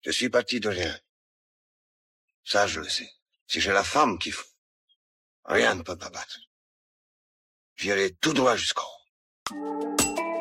Je suis parti de rien. Ça, je le sais. Si j'ai la femme qu'il faut, rien ne peut m'abattre. J'irai tout droit jusqu'en haut.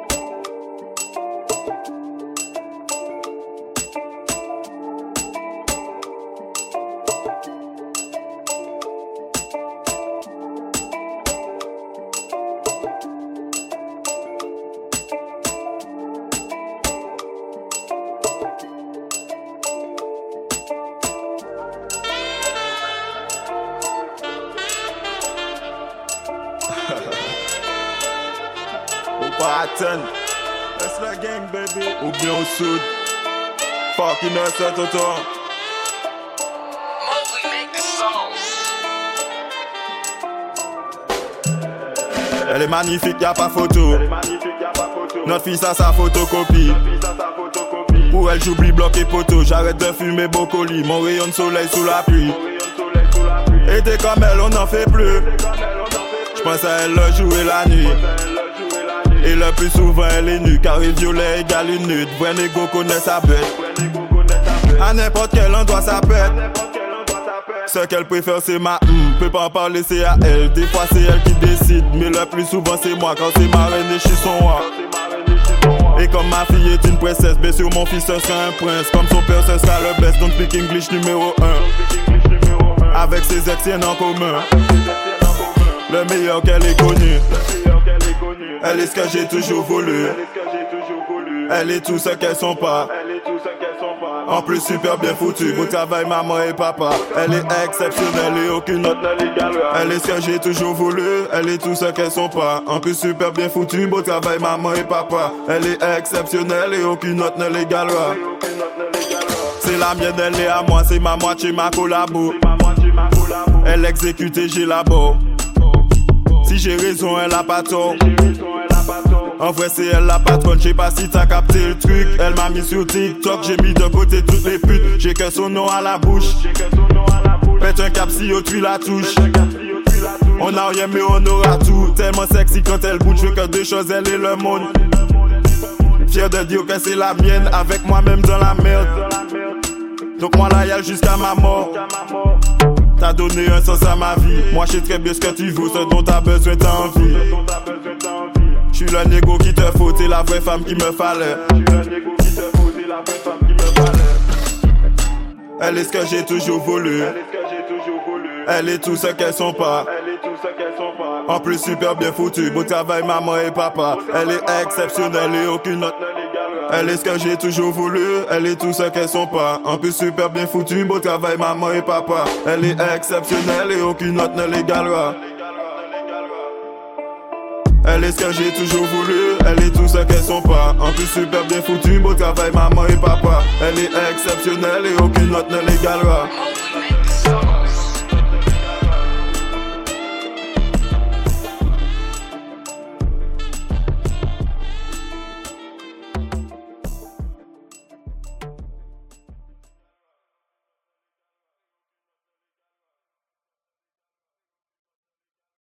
Patton, that's la gang baby. Ou bien au sud, fucking us à Toto. Elle est magnifique, y'a pas photo. Notre fille ça sa photocopie. Pour elle j'oublie bloc et poteau. J'arrête de fumer Bocoli. Mon rayon de soleil sous la pluie. Et t'es comme elle, on n'en fait plus. J'pense à elle le jour et la nuit. Et le plus souvent elle est nue. Carré violet égale une nude. Vrai négo connaît sa bête. À n'importe quel endroit ça pète. Ce qu'elle préfère c'est ma peut pas en parler c'est à elle. Des fois c'est elle qui décide. Mais le plus souvent c'est moi. Quand c'est ma reine et je suis son roi. Et comme ma fille est une princesse, bien sûr mon fils ce sera un prince. Comme son père ce sera le best. Don't speak English numéro 1. Avec ses ex y'en en commun. Le meilleur qu'elle ait connu. Elle est ce que j'ai toujours voulu. Elle est tout ce qu'elles sont pas. En plus super bien foutue. Beau travail maman et papa. Elle est exceptionnelle et aucune autre ne l'égalera. Elle est ce que j'ai toujours voulu. Elle est tout ce qu'elles sont pas. En plus super bien foutue. Beau travail maman et papa. Elle est exceptionnelle et aucune autre ne l'égalera. C'est la mienne, elle est à moi. C'est ma moitié, ma collabo. Elle exécute et j'élabore. Si j'ai raison, elle a pas tort. En vrai c'est elle la patronne, je sais pas si t'as capté le truc. Elle m'a mis sur TikTok, j'ai mis de côté toutes les putes. J'ai que son nom à la bouche. Pète un cap si tu la touche. On a rien mais on aura tout. Tellement sexy quand elle bouge, je veux que deux choses, elle et le monde. Fier de dire que c'est la mienne, avec moi-même dans la merde. Donc moi là y'a jusqu'à ma mort. T'as donné un sens à ma vie. Moi je sais très bien ce que tu veux, ce dont t'as besoin, t'as envie. J'suis le négo qui te faut, t'es la vraie femme qui me fallait. Elle est ce que j'ai toujours voulu. Elle est tout ce qu'elles sont pas. En plus super bien foutue. Beau travail maman et papa. Elle est exceptionnelle et aucune autre. Elle est ce que j'ai toujours voulu. Elle est tout ce qu'elles sont pas. En plus super bien foutue. Beau travail maman et papa. Elle est exceptionnelle et aucune autre ne l'égalera. Elle est ce que j'ai toujours voulu. Elle est tout ce qu'elles sont pas. En plus super bien foutue. Beau travail maman et papa. Elle est exceptionnelle et aucune autre ne l'égalera.